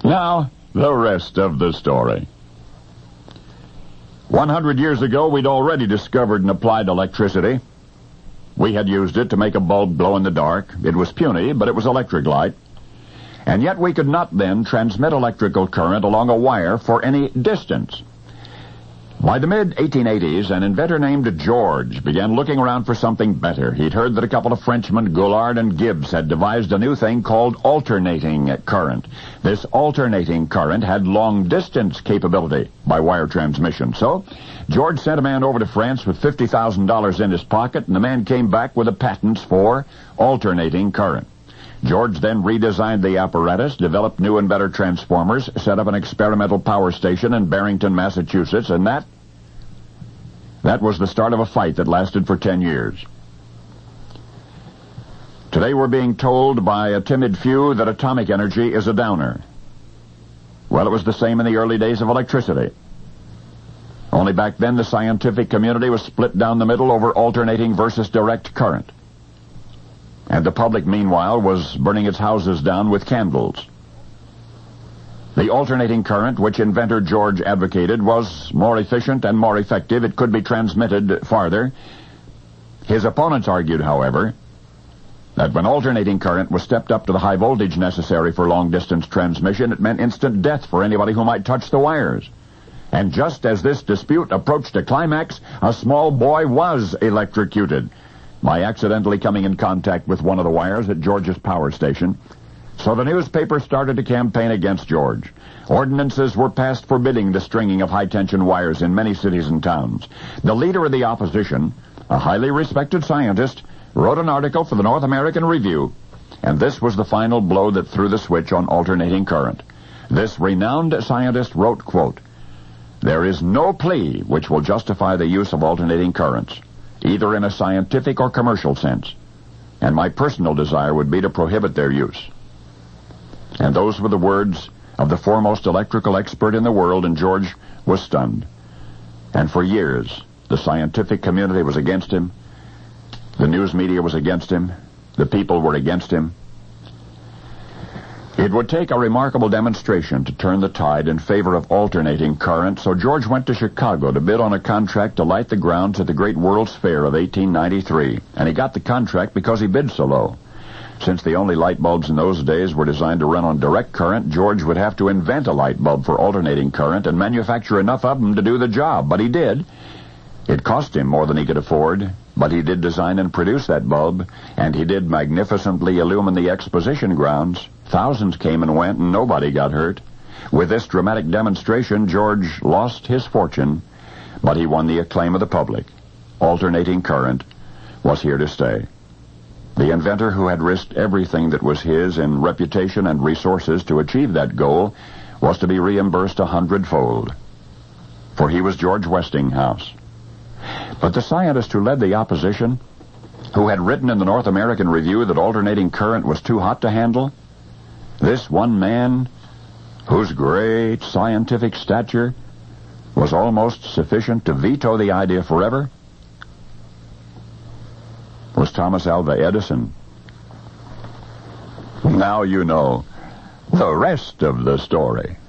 Now, the rest of the story. 100 years ago, we'd already discovered and applied electricity. We had used it to make a bulb glow in the dark. It was puny, but it was electric light. And yet we could not then transmit electrical current along a wire for any distance. By the mid-1880s, an inventor named George began looking around for something better. He'd heard that a couple of Frenchmen, Goulard and Gibbs, had devised a new thing called alternating current. This alternating current had long-distance capability by wire transmission. So, George sent a man over to France with $50,000 in his pocket, and the man came back with the patents for alternating current. George then redesigned the apparatus, developed new and better transformers, set up an experimental power station in Barrington, Massachusetts, and that was the start of a fight that lasted for 10 years. Today we're being told by a timid few that atomic energy is a downer. Well, it was the same in the early days of electricity. Only back then the scientific community was split down the middle over alternating versus direct current. And the public, meanwhile, was burning its houses down with candles. The alternating current, which inventor George advocated, was more efficient and more effective. It could be transmitted farther. His opponents argued, however, that when alternating current was stepped up to the high voltage necessary for long-distance transmission, it meant instant death for anybody who might touch the wires. And just as this dispute approached a climax, a small boy was electrocuted by accidentally coming in contact with one of the wires at George's power station. So the newspaper started a campaign against George. Ordinances were passed forbidding the stringing of high-tension wires in many cities and towns. The leader of the opposition, a highly respected scientist, wrote an article for the North American Review, and this was the final blow that threw the switch on alternating current. This renowned scientist wrote, quote, "There is no plea which will justify the use of alternating currents, either in a scientific or commercial sense, and my personal desire would be to prohibit their use." And those were the words of the foremost electrical expert in the world, and George was stunned. And for years, the scientific community was against him, the news media was against him, the people were against him. It would take a remarkable demonstration to turn the tide in favor of alternating current, so George went to Chicago to bid on a contract to light the grounds at the Great World's Fair of 1893, and he got the contract because he bid so low. Since the only light bulbs in those days were designed to run on direct current, George would have to invent a light bulb for alternating current and manufacture enough of them to do the job, but he did. It cost him more than he could afford, but he did design and produce that bulb, and he did magnificently illumine the exposition grounds. Thousands came and went, and nobody got hurt. With this dramatic demonstration, George lost his fortune, but he won the acclaim of the public. Alternating current was here to stay. The inventor who had risked everything that was his in reputation and resources to achieve that goal was to be reimbursed 100-fold. For he was George Westinghouse. But the scientist who led the opposition, who had written in the North American Review that alternating current was too hot to handle, this one man, whose great scientific stature was almost sufficient to veto the idea forever, was Thomas Alva Edison. Now you know the rest of the story.